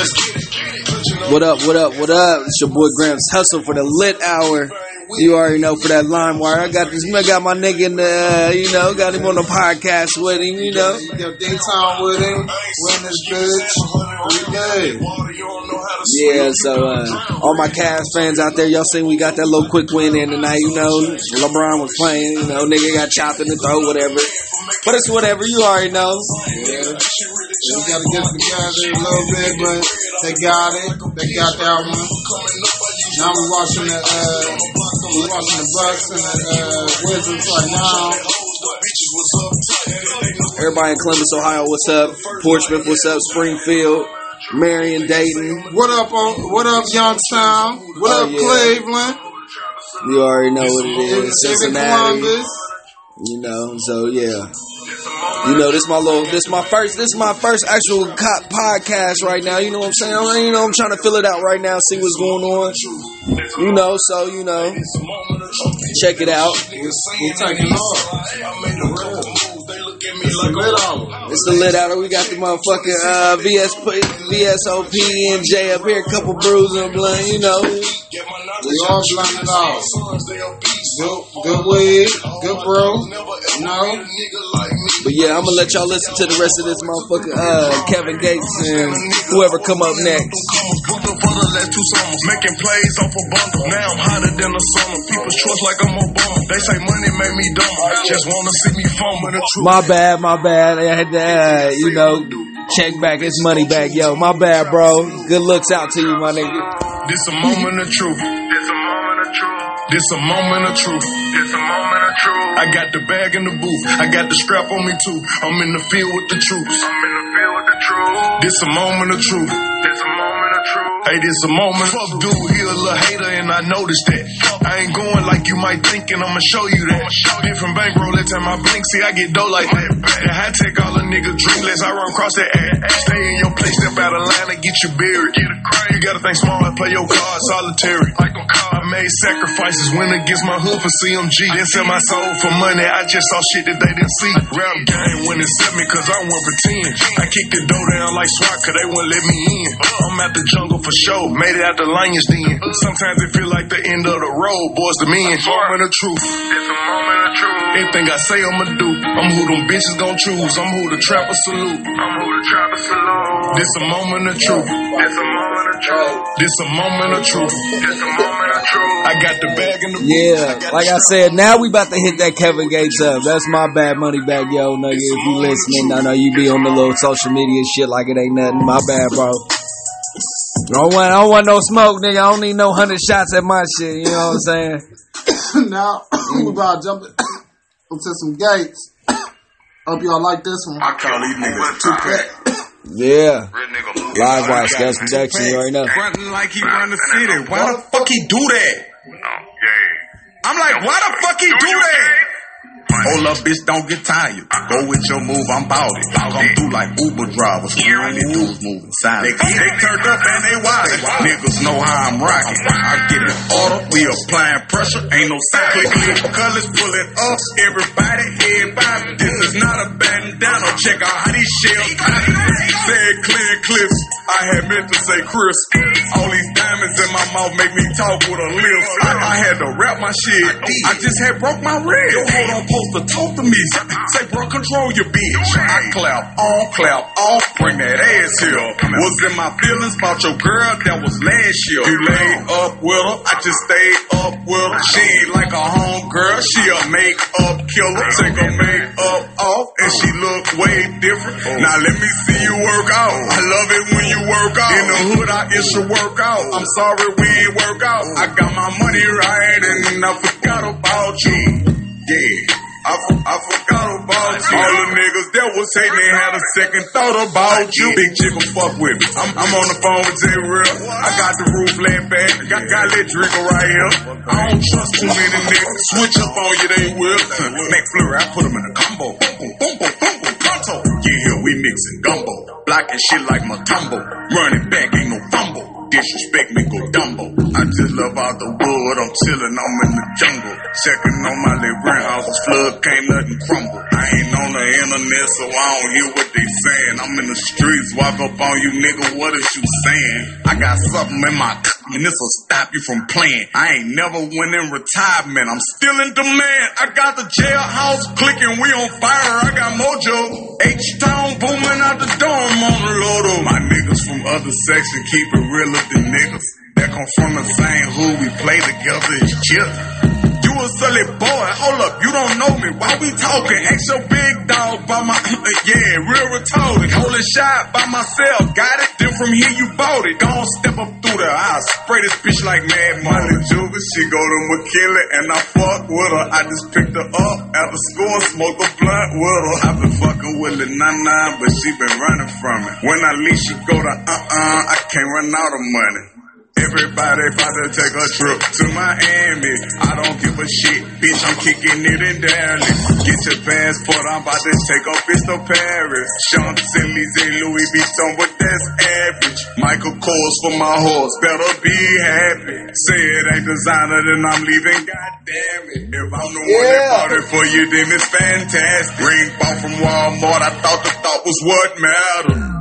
What up? It's your boy Gramps Hustle for the lit hour. You already know, for that LimeWire. I got my nigga in the, got him on the podcast with him, You got daytime with him. We're in this bitch. We good. Yeah, so all my Cavs fans out there, y'all seen we got that little quick win in tonight, LeBron was playing, nigga got chopped in the throat, whatever. But it's whatever, you already know. Yeah. We got to get together a little bit, but they got it. They got that one. Now we're watching the Bucks and the Wizards right now. Everybody in Columbus, Ohio, what's up? Portsmouth, what's up? Springfield, Marion, Dayton. What up, Youngstown? What up, yeah. Cleveland? You already know what it is. Cincinnati. Columbus. So yeah. This my first actual podcast right now. You know what I'm saying? I'm trying to fill it out right now, see what's going on. Check it out. We're taking off. It's the lit hour. We got the motherfucking VSOP and J up here, a couple brews and blunt, We all blend it out. Good weed, good bro. But yeah, I'm gonna let y'all listen to the rest of this motherfucker, Kevin Gates and whoever come up next. Making plays off a bundle. Now I'm hotter than the summer. People's trust like I'm Obama. They say money made me dumb. Just wanna see me foaming the truth. My bad. I had to, check back. It's money back. Yo, my bad, bro. Good looks out to you, my nigga. This a moment of truth. This a moment of truth. I got the bag in the booth. I got the strap on me too. I'm in the field with the troops. This a moment of truth. Hey, this a moment. Fuck dude, he a little hater and I noticed that. I ain't going like you might think and I'ma show you that. Different bankroll, every time I blink, see I get dough like that. The high tech all a nigga dreamless, I run across that ad. Stay in your place, step out of line and get your beard. You gotta think small and play your cards solitary. I made sacrifices, went against my hood for CMG. Didn't sell my soul for money, I just saw shit that they didn't see. Rap game when it set me cause I won't pretend. I kicked the door down like SWAT cause they wouldn't let me in. I'm out the jungle for show, made it out the Lions Den. Sometimes it feel like the end of the road, boys to men. Moment of truth. Anything I say I'ma do, I'm who them bitches gon' choose. I'm who the trapper salute. This a moment of truth. This a moment of truth. I got the bag in the booth. Yeah, like I said, now we about to hit that Kevin Gates up. That's my bad, money back, yo, nigga. If you listening, I know you be on the little social media shit like it ain't nothing. My bad, bro. I don't want no smoke, nigga. I don't need no 100 shots at my shit. You know what I'm saying? Now we about to jump into some Gates. Hope y'all like this one. I call these niggas Tupac. Yeah. LimeWire, Scales Production, you already know. Frontin' like he run the city. Why the fuck he do that? I'm like, why the fuck he do that? Hold up, bitch, don't get tired. Go with your move, I'm bout it. Come through like Uber drivers. Only dudes moving silent. They turned up and they wild. Niggas know how I'm rocking. I get an order, we applying pressure, ain't no side. Click, colors, pull it up. Everybody, head bobbing. This is not a batting down. Or check out how these shells said clear clips. I had meant to say crisp. All these diamonds in my mouth make me talk with a lisp. I had to rap my shit. I just had broke my rib. Hold on, supposed to talk to me. Say, bro, control your bitch. I clap on, bring that ass here. Was in my feelings about your girl, that was last year. You laid up with her, I just stayed up with her. She ain't like a home girl, she a make-up killer. Take her makeup off, and she look way different. Now let me see you work out. I love it when you work out. In the hood, I issue work out. I'm sorry we ain't work out. I got my money right, and I forgot about you. Yeah. I forgot about you. All the niggas that was hating, they had a second thought about you. Big chicken fuck with me. I'm on the phone with J-Real. I got the roof laid back. Got that drinker right here. I don't trust too many niggas. Switch up on you, they will. Next flurry, I put them in a combo. Boom, boom, boom, boom, boom, pronto. Yeah, here we mixing gumbo. Blocking shit like Matumbo. Running back, ain't no fumble. Disrespect me, go Dumbo. I just love out the wood. hood, I'm chillin', I'm in the jungle. Checking on my little rent houses, flood can't nothing crumble. I ain't on the internet, so I don't hear what they saying. I'm in the streets, walk up on you, nigga, what is you saying? I got something in my and this'll stop you from playing. I ain't never went in retirement, I'm still in demand. I got the jailhouse clicking, we on fire, I got mojo. H-Town booming out the dorm on the Lotto. My niggas from other section keep it realer than niggas that come from the same hood, we play together as chips. You a silly boy, hold up, you don't know me, why we talking? Ask your big dog by my, yeah, real retarded. Hold a shot by myself, got it, then from here you bought it. Gon' step up through there, I'll spray this bitch like Mad Money. Juga, she go to McKinley and I fuck with her. I just picked her up after school and smoked a blunt with her. I been fucking with Lil Nana, but she been running from it. When I leave, she go to I can't run out of money. Everybody about to take a trip to Miami. I don't give a shit, bitch, I'm kicking it in Dallas. Get your passport, I'm about to take a bitch to Paris. Champs-Élysées, Louis Vuitton, but that's average. Michael Kors for my horse, better be happy. Say it ain't designer, then I'm leaving, goddamn it. If I'm the one that bought it for you, then it's fantastic. Ring bought from Walmart, I thought the thought was what mattered.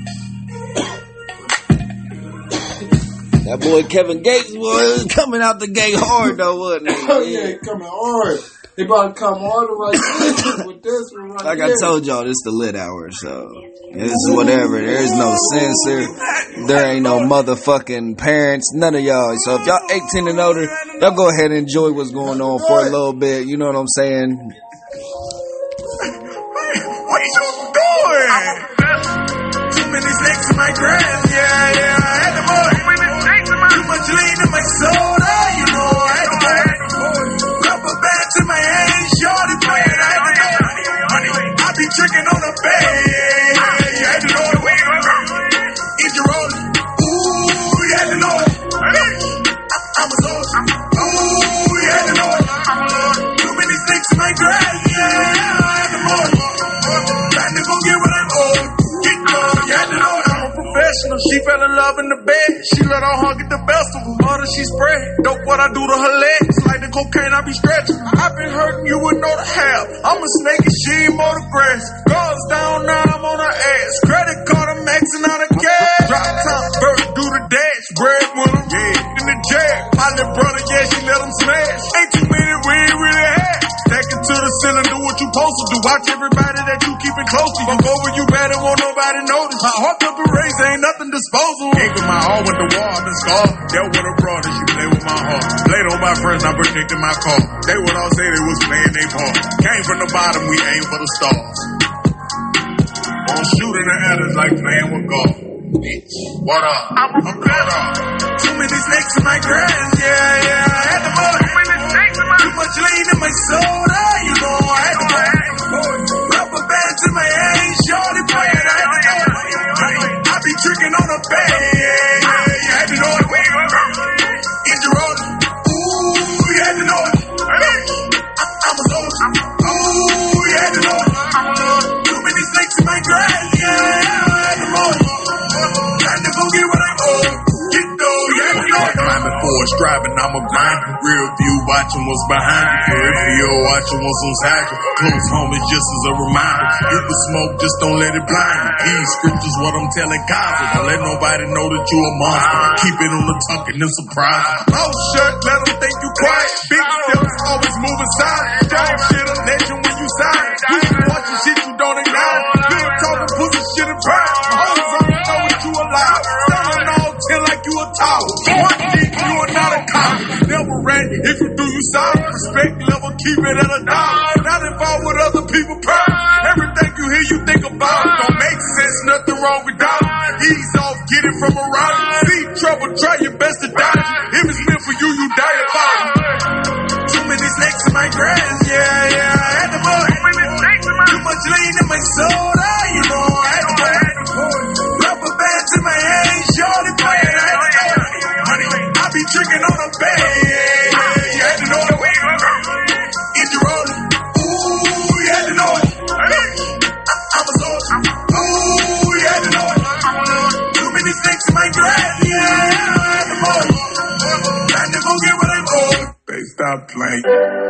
That boy Kevin Gates was coming out the gate hard though, wasn't he? Oh yeah, coming hard. They about to come harder right with this one right like here. I told y'all, this the lit hour, so it's whatever. There is no censor. There ain't no motherfucking parents. None of y'all. So if y'all 18 and older, y'all go ahead and enjoy what's going on for a little bit. You know what I'm saying? What you doing? Too many snakes in my grass. Yeah, I had the boy. Too much lean in my soda, you know I had the boy. Rubber bands in my hands, shorty playing, I had the boy. I be tricking on the bed, you had to know it. If you're rolling, ooh, you had to know it. I'm a soldier, ooh, you had to know it. Too many snakes in my grass, yeah, I had the boy. Trying to go get what I'm owed. Get going, you had to know it. She fell in love in the bed. She let her heart get the best of her. Mother, she spread. Dope what I do to her legs. Like the cocaine I be stretching. I been hurting, you would know the hell. I'm a snake and she ain't mow the grass. Girls down, now I'm on her ass. Credit card, I'm maxing out of cash. Drop top, bird, do the dash. Bread with him, yeah. In the jail. My little brother, yeah, she let him smash. Ain't too many we ain't really had. Stack it to the ceiling, do what you supposed to do. Watch everybody that you keepin' close to you. Fuck over you bad and won't nobody notice. My heart up and raised, ain't nothing disposable. Gave my all with the wall, I've been scarred. Dealt with a broad and she played with my heart. Played on my friends, I predicted my call. They would all say they was playing their part. Came from the bottom, we aim for the stars. Won't shoot in the headers like playing with golf. Bitch, what up? I'm better. Too many snakes in my grass, yeah, I had the boy. Too much lean in my soda, you know I had the boy. Rubber bands in my hands, shorty playing, I had the boy. I be tricking on the bed, yeah, you had to know it. If you're rolling, ooh, you had to know it. I'm a soldier, ooh, you had to know it. Too many snakes in my grass, yeah, I had the boy. Trying to go get what I'm owed. Get though, you had to know it. Climbing for a striving, I'm a grinder. Real view, watching what's behind you. Peripheral, watching what's on side you. Close home is just as a reminder. Get the smoke, just don't let it blind you. These scriptures, what I'm telling God. Don't let nobody know that you a monster. Keep it on the tuck and then surprise. Oh, shirt, let them think you quiet. Big steps, always moving silent. Don't shit a legend when you sign. You should watch the shit you don't acknowledge. Good talking, pussy shit and pride. Hoes on know that you alive. Sounding all 10 like you a tower. One thing, you are not a cop. Never ran, if you do, you solid. Respect level, keep it at a dollar. Not involved with other people pride. Everything you hear, you think about. Don't make sense, nothing wrong with dollars. Ease off, get it from around. See trouble, try your best to dodge it. If it's meant for you, you die about it. Too many snakes in my grass, yeah, I had the boy. Too much lean in my soda, you know I had the boy. Rubber bands in my hands, shorty playing, I had the boy. I be tricking on the bed, yeah, you had to know it. If you're rolling, ooh, you had to know it. I'm a soldier, ooh, you had to know it. Too many snakes in my grass, yeah, I had the boy. Trying to go get what I'm owed. stop playing.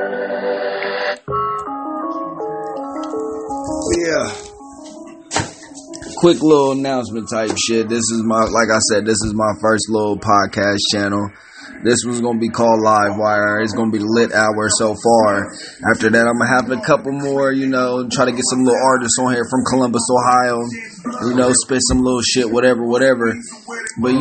Yeah. Quick little announcement type shit. This is like I said, this is my first little podcast channel. This one's going to be called Livewire. It's going to be the lit hour so far. After that, I'm going to have a couple more, try to get some little artists on here from Columbus, Ohio. Spit some little shit, whatever. But,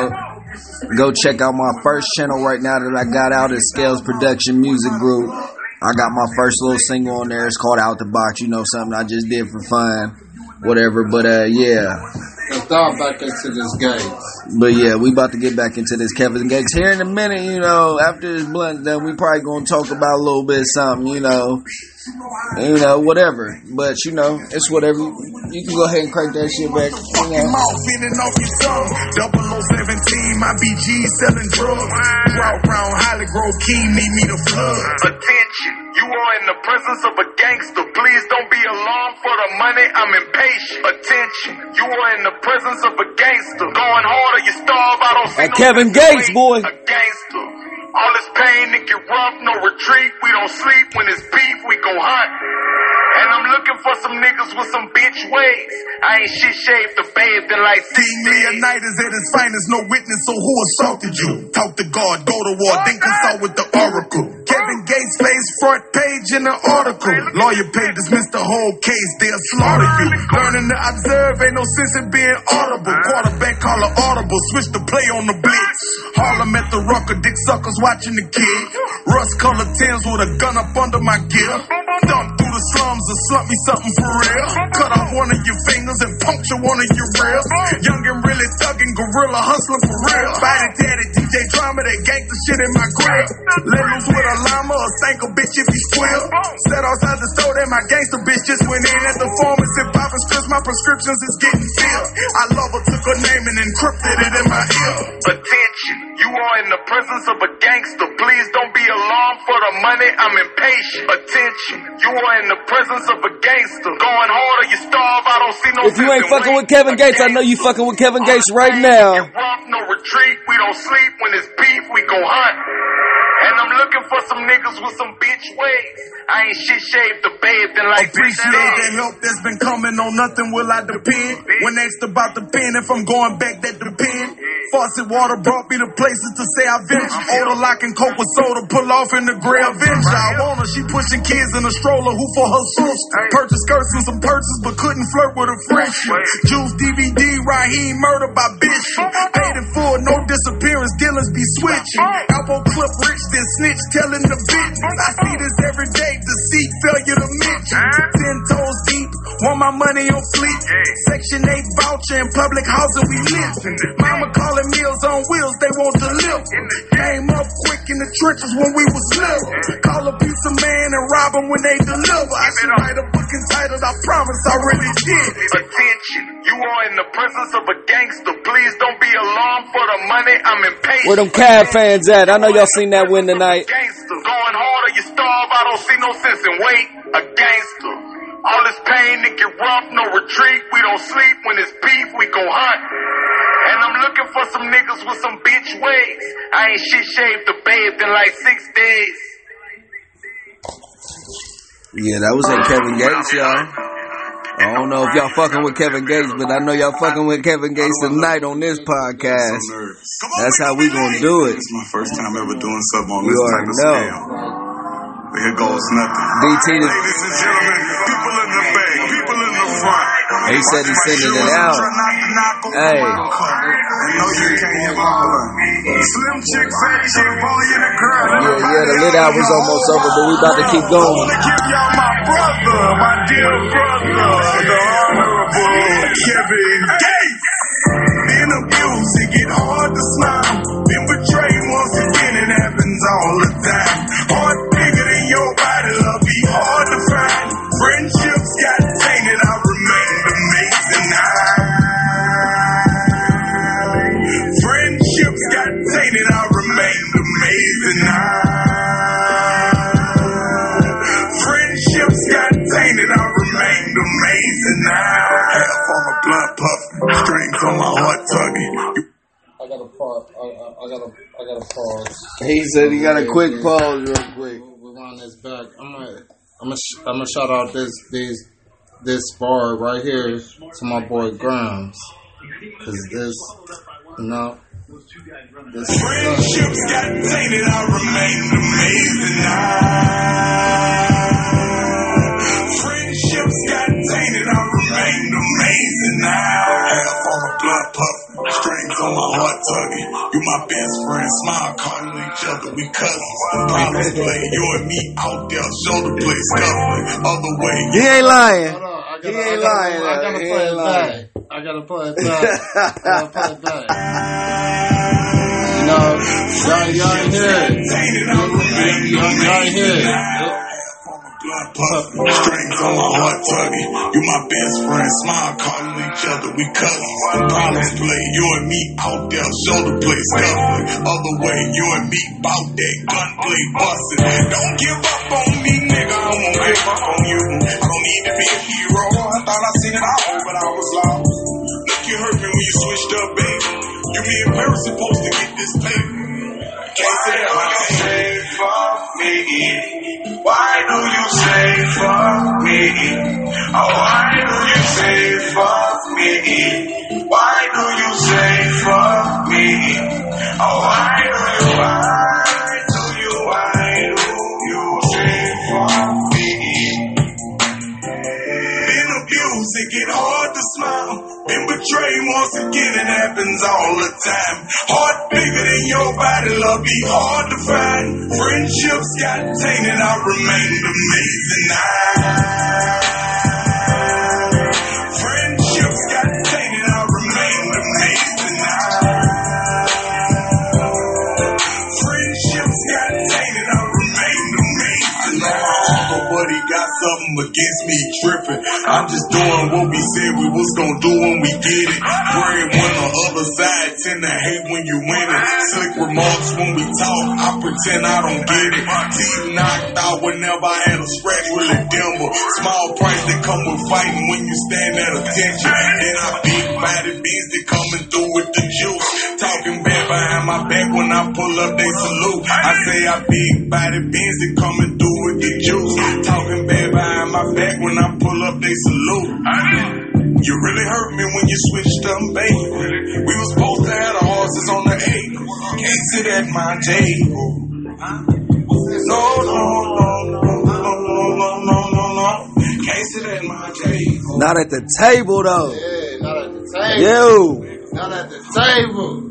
go check out my first channel right now that I got out at Scales Production Music Group. I got my first little single on there. It's called Out the Box. Something I just did for fun. Whatever. But, yeah. Let's dive back into this game. But yeah, we about to get back into this Kevin Gates here in a minute. After this blunt done, we probably gonna talk about a little bit of something. Whatever. But it's whatever. You can go ahead and crank that shit back. Mouth in and off your tongue. 0017, my BG selling drugs. Route round Holly Grove Key, meet me the plug. Attention, you are in the presence of a gangster. Please don't be alarmed for the money. I'm impatient. Attention, you are in the presence of a gangster. Going harder, you starve. I don't see no Kevin Gates, boy. A gangster. All this pain, it get rough, no retreat. We don't sleep when it's beef, we go hunt. And I'm looking for some niggas with some bitch ways. I ain't shit shaved or bathed in like 6 Leonidas at his finest, no witness, so who assaulted you? Talk to God, go to war, then consult with the oracle. Kevin Gates face front page in the article. Lawyer paid dismiss the whole case, they'll slaughter you. Learning to observe, ain't no sense in being audible. Quarterback call it audible, switch the play on the blitz. Harlem at the Rucker, dick suckers watching the kid. Rust colored Timbs with a gun up under my gear. Dump through the slums and slump me something for real. Cut off one of your fingers and puncture one of your ribs. Young and really thugging, gorilla hustling for real. Body tatted DJ Drama, that gangsta shit in my grill. Let loose with a llama or stank a bitch if you squeal. Sat outside the store, then my gangsta bitch just went in at the pharmacy popping strips. My prescriptions is getting filled. I love her, took her name and encrypted it in my ear. Attention, you are in the presence of a gangster. Please don't be alarmed for the money. I'm impatient. Attention, you are in the presence of a gangster. Going harder, you starve. I don't see no. If you ain't fucking with Kevin Gates, I know you fucking with Kevin Gates right now. Rough, no retreat. We don't sleep when it's beef. We go hunt. And I'm looking for some niggas with some bitch ways. I ain't shit shaved or bathed in like appreciate the help that's been coming, on nothing will I depend. When asked about the pen, if I'm going back, that depend. Faucet water brought me to places to say I venture. Order lock and coke with soda, pull off in the gray Avenger. I want her, she pushing kids in a stroller, who for her sister. Purchased skirts and some purses, but couldn't flirt with a friendship. Juice DVD, Raheem murdered by Bishop. Paid in full, no disappearance, dealers be switching. Elbow clip rich, then snitch, telling the bitch. I see this every day, deceit, failure to mention. 10 toes deep, want my money on fleet. Section 8 voucher in public housing, we live. Mama calling Meals on Wheels, they won't deliver. Came up quick in the trenches when we was little. Call a piece of man and rob them when they deliver. I should write a book entitled, I promise I really did. Attention, you are in the presence of a gangster. Please don't be alarmed for the money. I'm impatient. Where them Cavs fans at? I know y'all seen that win tonight. Gangster, going harder, you starve. I don't see no sense in wait. A gangster. All this pain, it get rough, no retreat. We don't sleep when it's beef, we go hunt. And I'm looking for some niggas with some bitch ways. I ain't shit shaved or bathed in like 6 days. Yeah, that was at Kevin Gates, y'all. I don't know if y'all fucking with Kevin Gates, but I know y'all fucking with Kevin Gates tonight on this podcast. That's how we gonna do it. It's my first time ever doing something on this type of scale. But here goes nothing. DT, ladies and gentlemen, people in the back, people in the front. He said he's sending it out. Hey. Slim chick, fat chick, boy in the crowd. Yeah, the lit hour's almost over, but we about to keep going. I want to give y'all my brother, my dear brother, the Honorable Kevin Gates. Been abused, it get hard to smile. Been betrayed once again, it happens all the time. Heart bigger than your body, love be hard to find. Friendships got tainted, I remained amazing high. Friendships got tainted, I remained amazing high. Friendships got tainted, I remained amazing high. Half on a blunt gotta pause. I gotta pause. He said he got a quick pause, real quick. We're on this back. I'm gonna shout out this bar right here to my boy Grimes, cause this, you know. Friendships got tainted, I remained amazing. Friendships got tainted, I remained amazing. Half on a blood puff, strings on my heart tugging. You my best friend, smile, calling each other, we cousins. Problems play, you and me out there, shoulder play, scuffling. Other way, He ain't lying. He ain't lying. I gotta play it back. I gotta play it back. You know, y'all ain't hear it. Y'all ain't hear it. Blood puffing, strings on my heart tugging. You my best friend, smile, calling each other, we cousins. Problems play, you and me out there, shoulder play, scuffling. Other way, you and me bout that gunplay busting. Don't give up on me, nigga, I won't give up on you. I don't need to be a hero, I thought I seen it all, but I was lost. Look, you hurt me when you switched up, baby. You me and Perry supposed to get this paper. Can't say that I say fuck me. Why do you say fuck me? Oh, why do you say fuck me? Why do you say fuck me? Oh, why do you say fuck me? Been abused, it get hard to smile. Been betrayed once again, it happens all the time. Heart bigger than your body, love be hard to find. Friendships got tainted, I remained amazing. Friendships got tainted, I remained amazing. Friendships got tainted, I remained amazing. But he got something against me tripping. I'm just doing what we said we was gonna do when we did it. Worried when the other side tend to hate when you win it. Slick remarks when we talk, I pretend I don't get it. Teeth knocked out whenever I had a scratch, really dimmer. Small price that come with fighting when you stand at attention. Then I big body beans that coming through with the juice. Talking bad behind my back when I pull up, they salute. I say I big body beans that coming through with the juice. Talking bad behind my back when I pull up, they salute. You really hurt me when you switched up, baby. We was supposed to have the horses on the acre. Can't sit at my table. No. Can't sit at my table. Not at the table, though. Yeah, not at the table. Yo. Not at the table.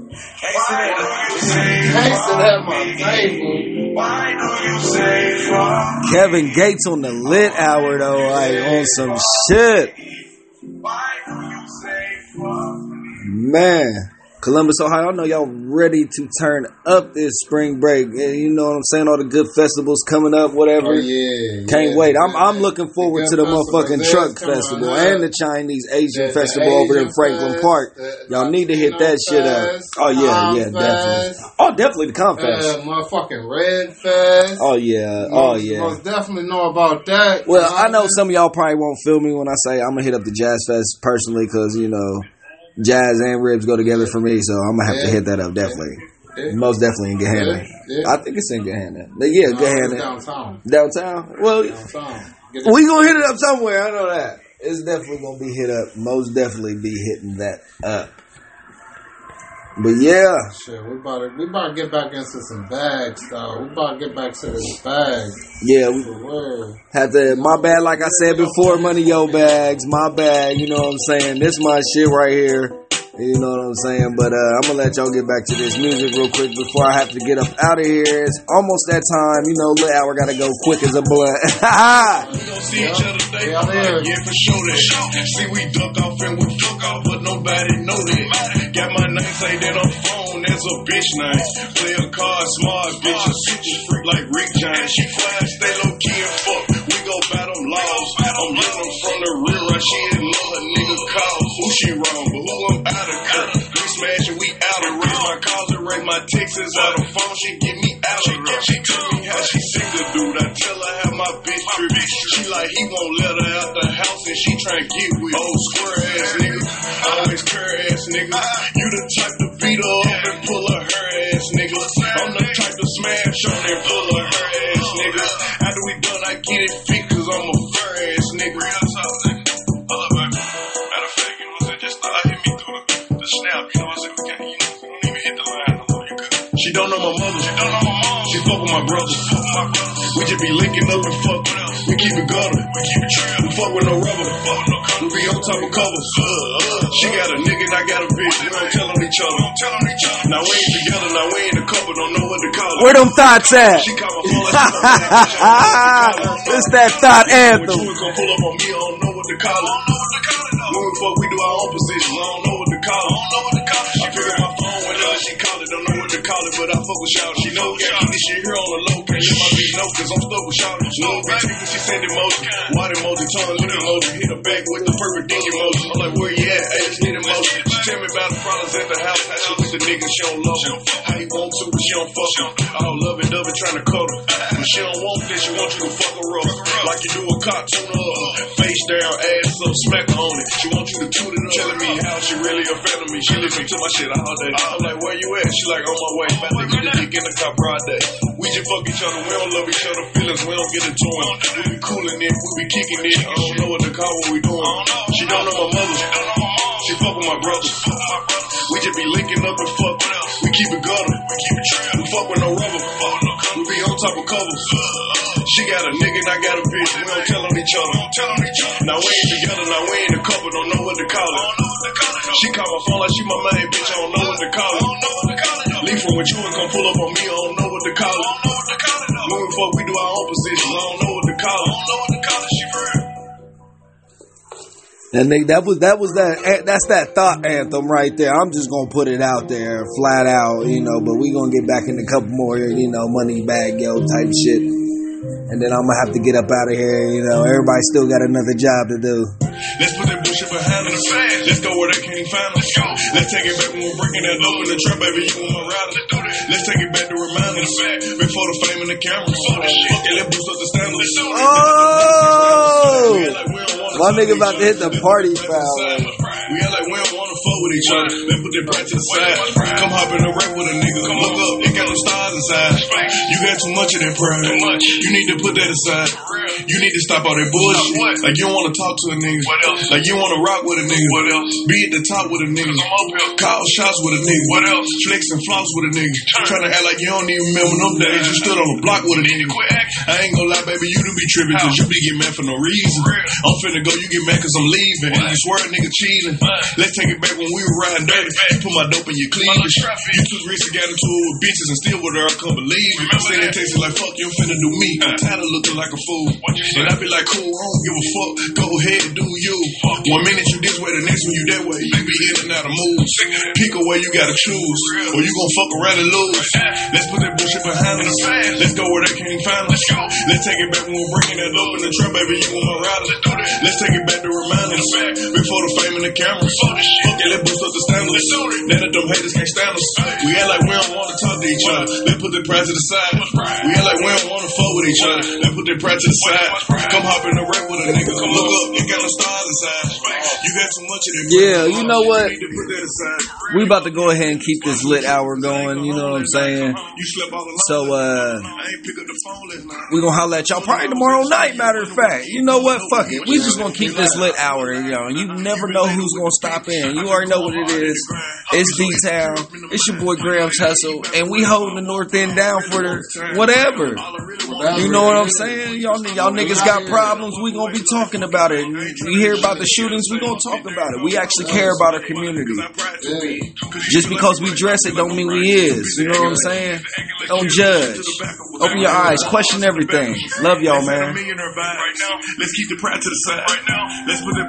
Can't sit at my table. Why do you say fuck? Kevin Gates on the lit hour, though, like on some shit. Why do you say fuck? Man, Columbus, Ohio, I know y'all ready to turn up this spring break. You know what I'm saying? All the good festivals coming up, whatever. Oh, yeah. Can't wait. I'm looking forward to the motherfucking truck festival and the Chinese Asian festival over in Franklin Park. Y'all need to hit that shit up. Oh, yeah, definitely. Oh, definitely the Confest. Motherfucking Red Fest. Oh, yeah. Most definitely know about that. Well, I know some of y'all probably won't feel me when I say I'm going to hit up the Jazz Fest personally because, you know, Jazz and Ribs go together for me, so I'm gonna have to hit that up definitely. Most definitely in Gahanna. I think it's in Gahanna. But yeah, Gahanna. Downtown? Well, we gonna hit it up somewhere, I know that. It's definitely gonna be hit up. Most definitely be hitting that up. But yeah. Shit, we about to get back into some bags, though. We about to get back to this bag. Yeah, we had to. My bad, like I said before, money yo bags. My bag, you know what I'm saying. This my shit right here. You know what I'm saying? But I'm gonna let y'all get back to this music real quick before I have to get up out of here. It's almost that time. You know, little hour gotta go quick as a blunt. We gon' see each other today. Yeah, for sure that. See, we duck off and we duck off, but nobody know that. Got my name saved in her phone as a bitch name. Play a card, smart bitch, a super freak like Rick James. She flash, stay low key and fuck. We go battle laws. I'm living from the rear, right? She ain't love a nigga cause. Who she wrong, but who I'm out of cut. We smashing, we out of raise my calls and raise my texts out of phone. She get me out of her. She tell me how she sick the dude. I tell her how my bitch trippin'. She like he won't let her out the house and she tryna get with old square ass nigga. Always curry ass nigga. You the type to beat her up and smash on that full of her ass nigga. After we done, I get it fixed, cause I'm a fur ass nigga. Hold up, baby. Matter of fact, you know what I'm saying? Just hit me through the snap, you know what I'm saying? We can't, you don't even hit the line no more, you good. She don't know my mother. She fuck with my brother. We just be linking up and fuck. We keep it gutter. We fuck with no rubber. We be on top of covers. She got a nigga and I got a bitch. We don't tell on each other. Now we ain't together. Now we ain't a couple. Don't know what to call it. Where them thoughts at? She call my phone. It's that thought anthem. When you come pull up on me, I don't know what to call it. When we fuck, we do our own positions. I don't know what to call it. I pick up my phone whenever she call it. Don't know what to call it, but I fuck with shout. She know we got keep this shit here on the low. Can't let my bitch know, cause I'm stuck with shout. Little bitch, she send emoji. White emoji, tongue, look emoji. Hit her back with the perfect dick emoji. I'm like, where you at? Hey, let's get emoji. She tell me about the problems at the house. How she with the nigga, she don't love him. How you want to, but she don't fuck him. All love and dove and trying to cut her. When she don't want this, she want you to fuck her up. Like you do a cartoon up. Face down, ass up, smack her on it. She want you to tune it up. Telling me how she really a fan of me. She listen to my shit all day. I'm like, where you at? She like, on my way. About to get the dick in the car broad day. We just fuck each other. We don't love each other. Feelings, we don't get into it. We be cooling it. We be kicking it. I don't know what to call what we doing. She don't know my mother. She fuck with my brother. We just be linking up and fuck. We keep it gutter. We fuck with no rubber. We be on top of covers. She got a nigga and I got a bitch. We don't tell on each other. Now we ain't together. Now we ain't a couple. Don't know what to call it. She call my phone like she my main bitch. I don't know what to call it. Leave from with you and come pull up on me. I don't know what to call it. When we fuck, we do our own positions. I don't know what to call it. She for real. And that's that thought anthem right there. I'm just gonna put it out there, flat out, but we gonna get back in a couple more, money bag, type shit. And then I'm gonna have to get up out of here, everybody still got another job to do. Let's put that bullshit behind us. Let's go where they can't find us. Let's take it back when we're breaking that up in the trap, baby. You want my rider. Let's take it back to remind us. Before the fame and the camera. Fuck it, let's boost up the standards. Oh! My nigga about to hit the party foul. We act like we don't want to fuck with each other. Let's put that pride to the side. Come hop in the rap with a nigga. Look up, it got them stars inside. You got too much of that pride. You need to put that aside. You need to stop all that bullshit. Like you don't want to talk to a nigga. Like you want to rock with a nigga. Be at the top with a nigga. Call shots with a nigga. Flex and floss with a nigga. Trying to act like you don't even remember them days. You stood on the block with a nigga. I ain't gonna lie, baby, you do be tripping. Cause you be getting mad for no reason. I'm finna go, you get mad cause I'm leaving. And you swear a nigga cheating. Let's take it back when we were riding dirty. You put my dope in your cleavage. You took risks and got into it with bitches and still with her, I can't believe it. I'm saying it tastes like fuck, you finna do me. I'm tired of looking like a fool. And I be like, cool, I don't give a fuck. Go ahead and do you. 1 minute you this way, the next one you that way. You be in and out of moves. Pick a way you gotta choose. Or you gon' fuck around and lose. Let's put that bullshit behind us. Let's go where they can't find us. Let's take it back when we're breaking that up in the trap, baby. You want my rider. Let's take it back to remind us. Before the fame and the cameras. Fuck it, let's boost up the standards. Now that them haters can't stand us. We act like we don't wanna talk to each other. Let's put that pride to the side. We act like we don't wanna fuck with each other. Let's put that pride to the side. Come hop in the rap with a nigga. Come look up, it got them stars inside. You got too much of that. Yeah, you know what? We about to go ahead and keep this lit hour going, you know what I'm saying? So, we gonna holler at y'all probably tomorrow night, matter of fact. You know what? Fuck it. We just gonna keep this lit hour, You never know who's gonna stop in. You already know what it is. It's D-Town. It's your boy Graham's Hustle. And we holding the North End down for the whatever. You know what I'm saying? Y'all niggas got problems. We gonna be talking about it. You hear about the shootings, we gonna talk about it. We actually care about our community. Just because we dress it don't mean we is. You know what I'm saying? Don't judge. Open your eyes. Question everything. Love y'all, man. Let's keep the pride to the side. Let's put the